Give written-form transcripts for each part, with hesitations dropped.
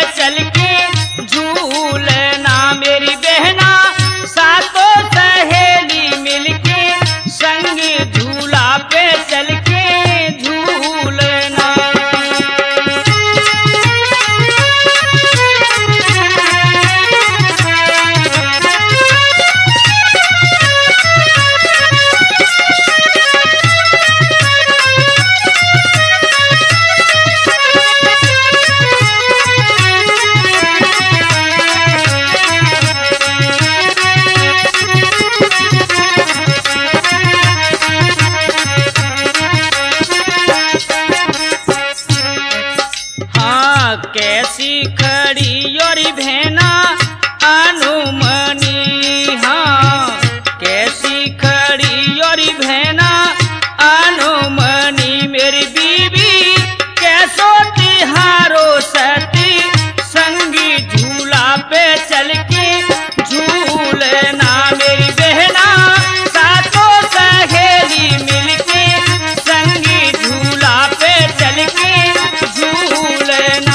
चल के झूलना मेरी बहना सातों सहेली मिलके संग झूला पे चल के झूलना। कैसी खड़ी और भेना अनुमनी, हाँ कैसी खड़ी और भेना अनुमनी मेरी बीबी कैसो तिहारो सती संगी झूला पे चल के झूलना मेरी बहना सातों सहेली मिलके संगी झूला पे चल के झूलना।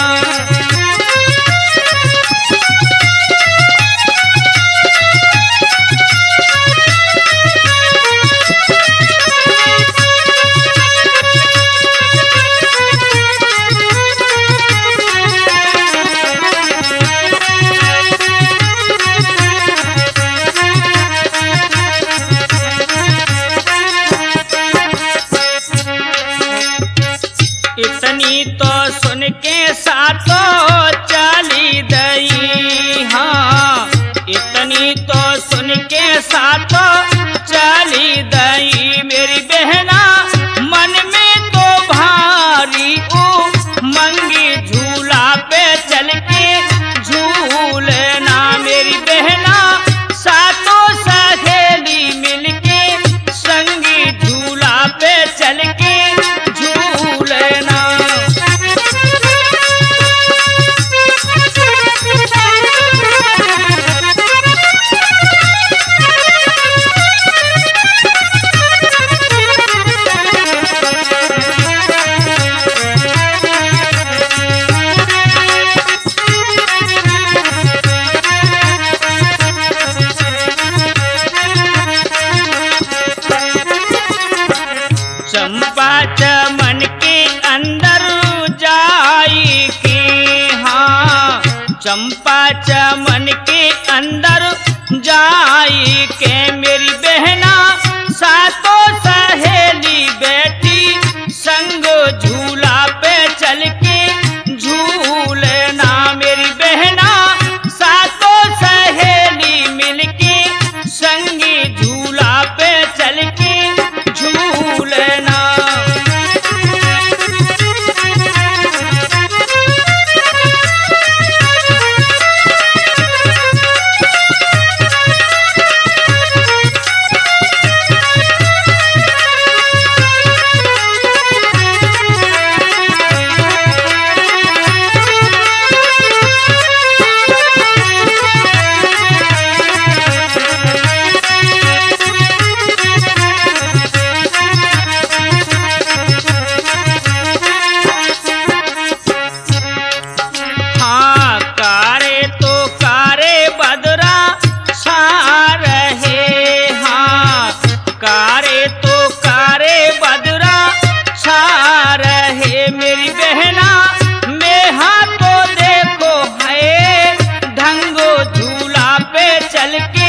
इतनी तो सुन के सातों चली गई, हाँ इतनी तो सुन के सातों चली गई मेरी बहना मन में तो भारी मंगी झूला पे चल के झूलना मेरी बहना सातों सहेली मिलके संगी झूला पे चल के झूलना। चंपा चमन के अंदर जाई के, हाँ चंपा चमन के अंदर जाई के मेरी बहना सातों सहेली बैठी संग झूला पे चल के झूलना मेरी बहना सातों सहेली मिलके संगी झूला पे चल के झूलना। चल के